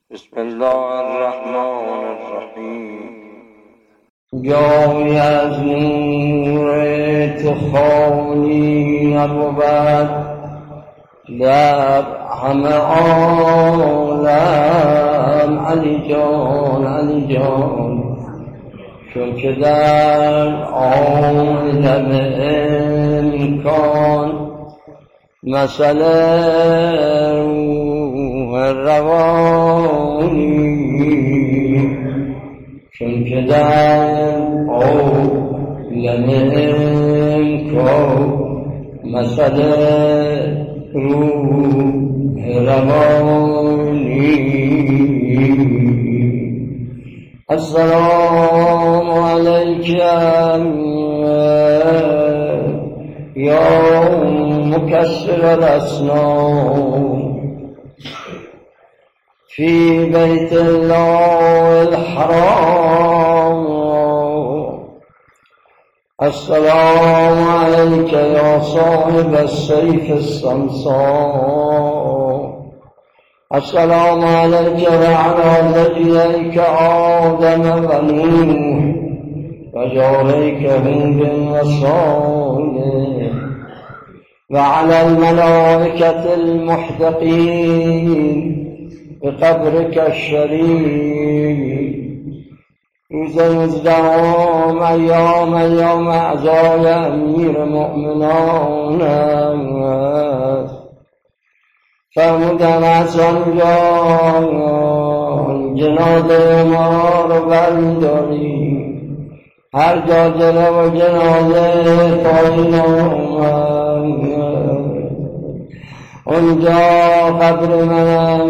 بسم الله الرحمن الرحیم. جای از نور تو خالی نبود در همه عالم. علی جان علی جان، چون که در عالم امکان مسئله روح روانی، چون که در عالم امکان مسئله روح روانی. السلام علیک یا مکسر الاسنان فی بیت الله الحرام. السلام علیک یا صاحب السیف الصمصام. السلام علیک وعلی ذرییک آدم و نوح و جاریک هود و صالح وعلى الملائكة المحدقين بقبرك الشريف. روز 19 ایام اعزای امیر مؤمنان فرمودن از آنجا جنازه ما رو برداری. هر جا جنازه و جنازه پایین آمد، اونجا قبر منم،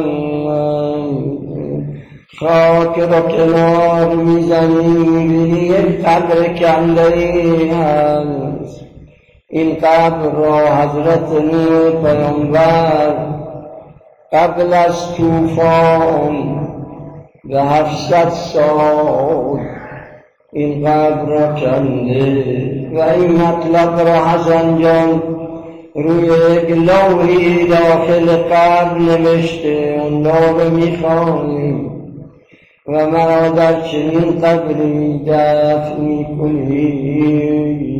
خاک رو کنار میزنی میبینی یک قبر کنده‌ای هست. این قبر را حضرت نوح پیامبر قبل از طوفان به 700 سال این قبر را کنده و این مطلب را حسن جان روی یک لوحی داخل قبر نوشته. اون لوح رو میخوانیم و مرا در چنین قبری دفن میکنی.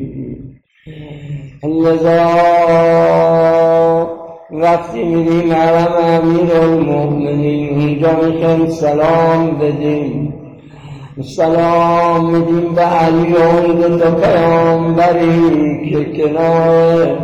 لذا وقتی میریم حرم امیرالمؤمنین اونجا میخوایم سلام بدیم. سلام میدیم به علی و اون دو تا پیامبری که کنار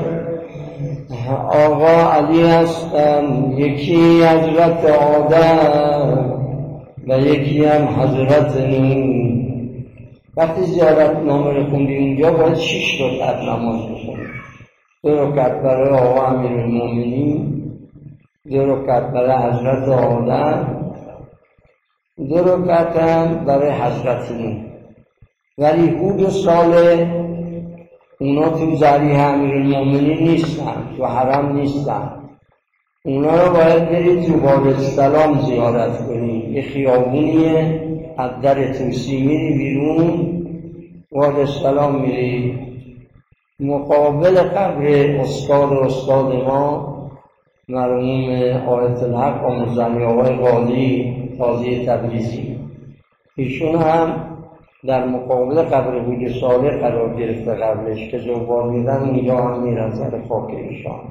آقا علی هستن، یکی حضرت آدم و یکی هم حضرت نوح. وقتی زیارتنامه رو خوندیم اونجا باید 6 رکعت نماز بخونیم. 2 رکعت برای آقا امیرالمؤمنین، 2 رکعت برای حضرت آدم، 2 رکعت هم برای حضرت نوح. ولی هود و صالح اونا تو ضریح امیرالمؤمنین نیستن، تو حرم نیستن. اونا رو باید برید تو باب السلام زیارت کنید. یه خیابونیه از در توسی میری بیرون، باب السلام میری مقابل قبر استاد ما مرحوم آیت الحق آموزنی آقای قاضی تبریزی. ایشون هم در مقابل قبر هود صالح قرار گرفته قبلش که زوار میرن اونجا هم میرن سر خاک ایشان.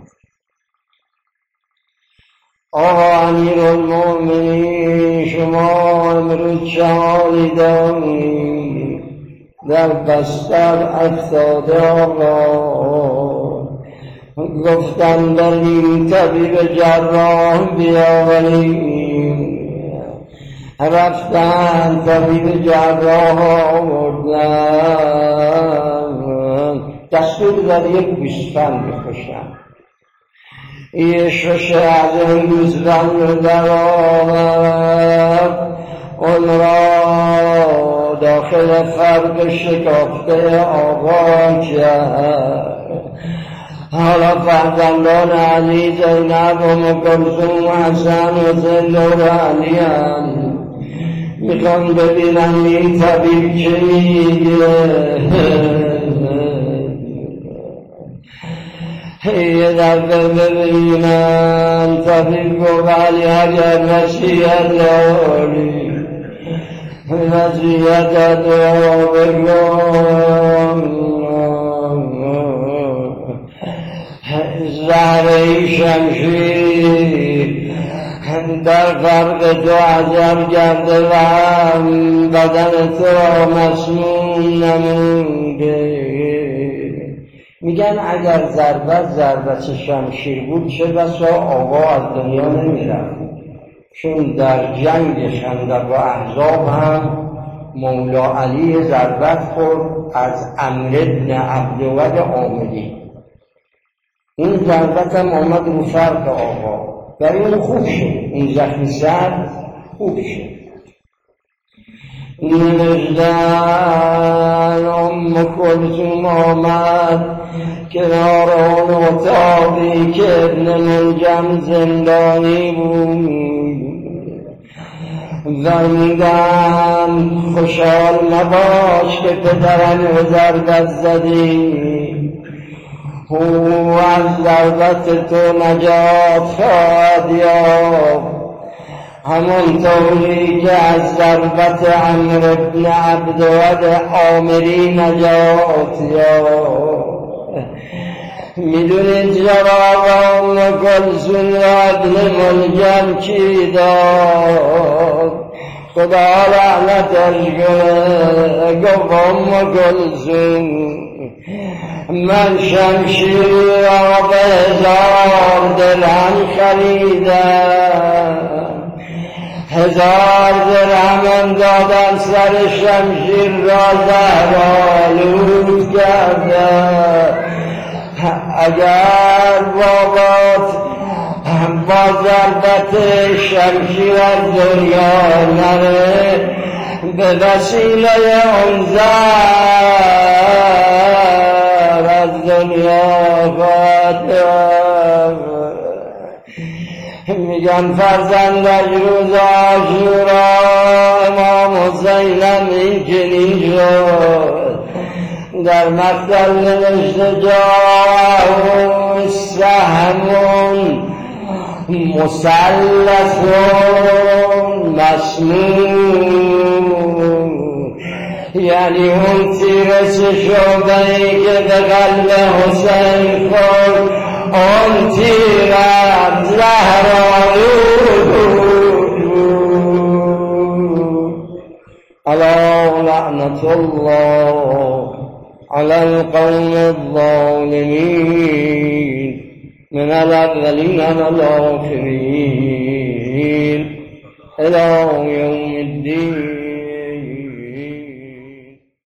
آقا امیرالمؤمنین شما امروز چه حالی دارید؟ در بستر افتاده آقا. گفتن بریم طبیب جراح بیاوریم. رفتن طبیب جراح آوردن، دستور داد یک گوسفند بکشن. یه شش از این گوسفند رو در آورد، اون را داخل فرق شکافته آقا کرد. حالا فرزندان علی زینب و ام کلثوم و حسن و زند و علی هم میخوان ببینن این طبیب چه میگه. یه دفعه ببینم تفیق و ولی اگر نصیحت داری نصیحتت را بگم زهره شمشیر در فرق تو عجب کرده و بدن تو را مسموم نموده. میگن اگر ضربت شمشیر بود چه بسا آقا از دنیا نمیرفت، چون در جنگ خندق و احزاب هم مولا علی ضربت خورد از عمرو بن عبدود عاملی. این ضربت هم آمد رو فرق آقا، برای اون خوب شد، اون زخمی سر خوب شد. نوشتن ام کلثوم آمد کنار اون اتاقی که ابن منجم زندانی بود. زنیدن خوشحال نباش که پدرم رو ضربت زدی، او از ضربت تو نجات خواهد یافت همون طوری که از ضربت عمرو بن عبدود عامری نجات یافت. میدونید جواب ام کلثوم را ابن ملجم چی داد؟ خدا لعنتش کنه. گفت ام کلثوم من شمشیر را به 1000 درهم خریدم، 1000 درهم دادم سر شمشیر را زهرآلود کردم. اگر بابات با ضربت شمشیر از دنیا نره به وسیله اون زهر از دنیا خواهد. میگن فرزندش روز عاشورا امام حسینم این چنین شد، در مقتل نوشته جاءه سهم مثلث مسموم، یعنی اون تیر 3 شعبه‌ای که به قلب حسین خورد اون تیر زهرآلود. الا لعنت الله على القوم الظالمين من الأولين والآخرين إلى يوم الدين.